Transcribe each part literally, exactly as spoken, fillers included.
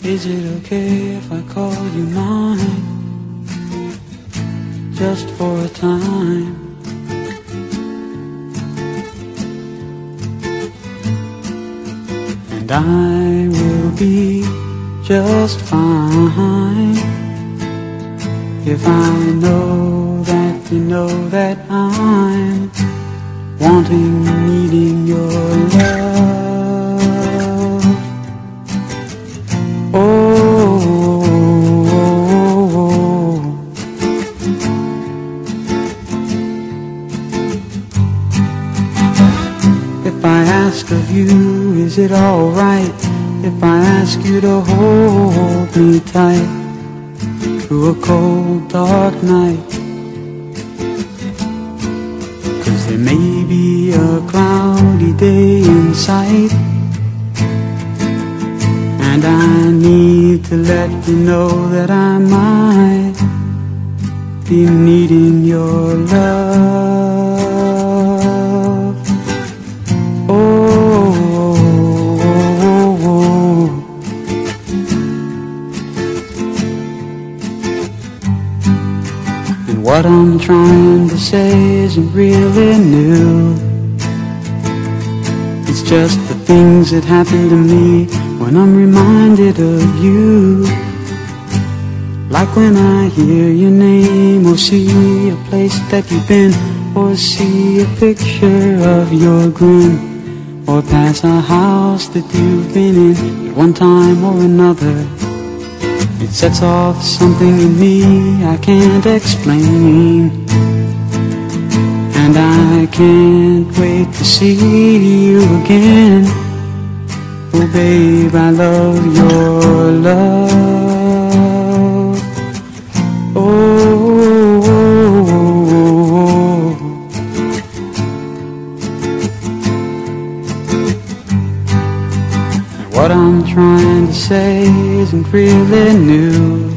Is it okay if I call you mine, just for a time? And I will be just fine if I know that you know that I'm wanting, needing your love. Oh, oh, oh. If I ask of you, is it alright if I ask you to hold me tight through a cold, dark night? 'Cause there may be a cloudy day in sight, and I need to let you know that I might be needing your love. Oh, oh, oh, oh. And what I'm trying to say isn't really new. It's just the things that happen to me when I'm reminded of you. Like when I hear your name, or see a place that you've been, or see a picture of your grin, or pass a house that you've been in at one time or another. It sets off something in me I can't explain, and I can't wait to see you again. Oh babe, I love your love. Oh, oh, oh, oh. And what I'm trying to say isn't really new.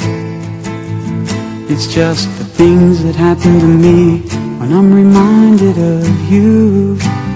It's just the things that happen to me when I'm reminded of you.